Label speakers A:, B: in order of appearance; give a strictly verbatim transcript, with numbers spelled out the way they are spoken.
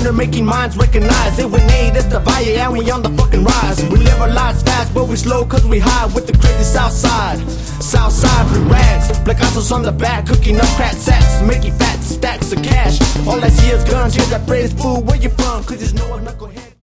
A: better making minds recognize it. When A, that's the buyer, and we on the fucking rise. We live our lives fast, but we slow cause we high with the crazy south side. South side with rags, black assholes on the back, cooking up crack sacks, making fat stacks of cash. All I see is guns, hear that phrase, fool, where you from? Cause there's no knucklehead.